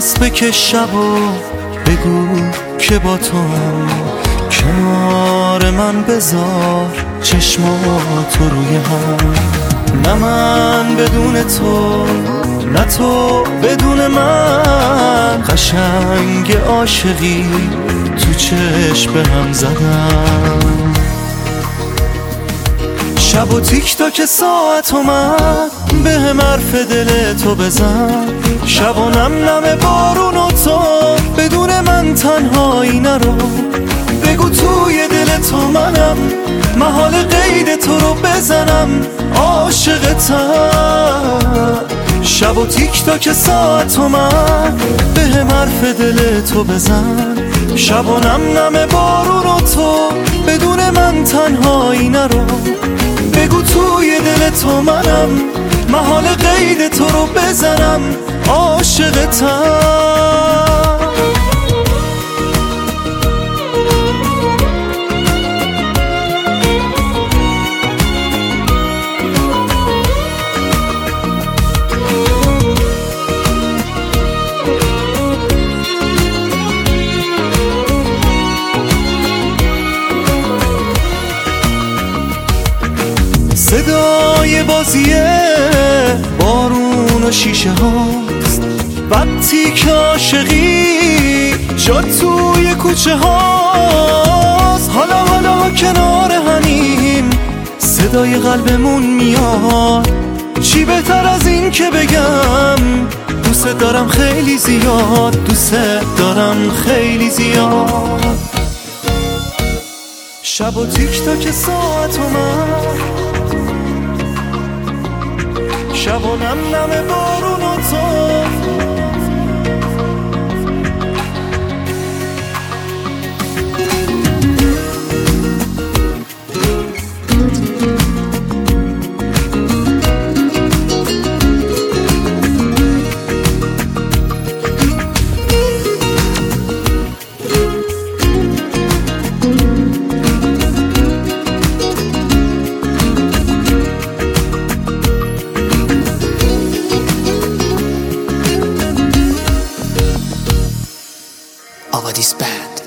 نفس بکش شب و بگو که با تو کنار من بذار چشماتو روی هم. نه من بدون تو، نه تو بدون من، قشنگ عاشقی تو چشم به هم زدم. شب و تیک تاک ساعت اومد به هم حرف دل تو بزن. شب و نم نم بارون و تو بدون من تنهایی نرو. بگو توی دل تو منم، محال قید تو رو بزنم، عاشقتم. شب و تیک تاک ساعت اومد به هم حرف دل تو بزن. شب و نم نم بارون و تو بدون من تنهایی نرو. بگو توی دل تو منم، محال قید تو رو بزنم، عاشقتم. صدای بازی بارون و شیشه هاست وقتی که عاشقی جا توی کوچه هاست. حالا کنار همیم صدای قلبمون میاد. چی بهتر از این که بگم دوست دارم خیلی زیاد، دوست دارم خیلی زیاد. شب و تیک تاک ساعت اومد، شب و نم نم بارون و تو. Avadis Band.